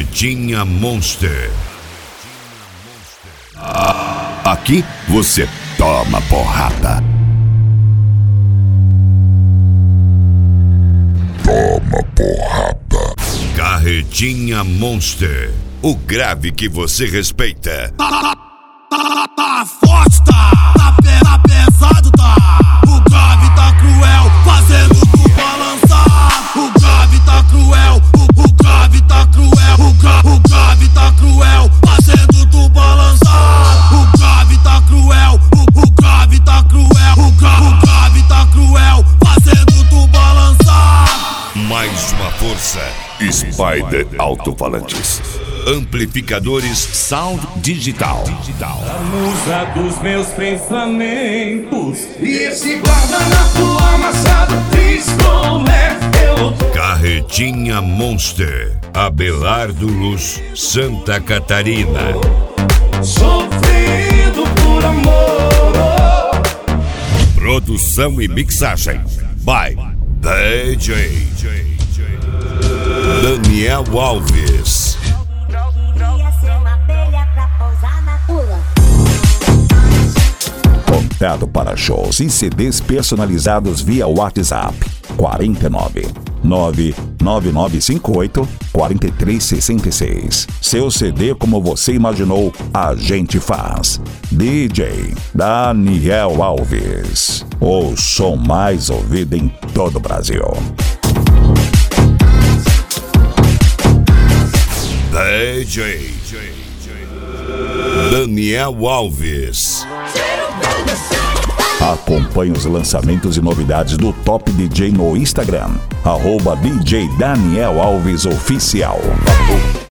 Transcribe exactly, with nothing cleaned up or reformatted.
Carretinha Monster. Aqui você toma porrada. Toma porrada. Carretinha Monster. O grave que você respeita. Tá, tá, tá, tá forte, tá, tá, pe, tá pesado, tá. O grave tá cruel, fazendo tu balançar. O grave tá cruel, o, o grave tá cruel. O, gra, o grave tá cruel, fazendo tu balançar. O grave tá cruel, o, o grave tá cruel. O, gra, o grave tá cruel, fazendo tu balançar. Mais uma força. Spider Alto-Falantes. Amplificadores Sound Digital. Digital. A musa dos meus pensamentos. E esse guardanapo amassado triste como é eu. Carretinha Monster. Abelardo Luz, Santa Catarina. Sofrido por amor. Produção e mixagem by D J Daniel Alves. Contato para shows e C Ds personalizados via WhatsApp quarenta e nove, nove nove nove cinco oito, quatro três seis seis. Seu C D como você imaginou, a gente faz. D J Daniel Alves. O som mais ouvido em todo o Brasil. D J Daniel Alves. Acompanhe os lançamentos e novidades do Top D J no Instagram, arroba D J Daniel Alves Oficial.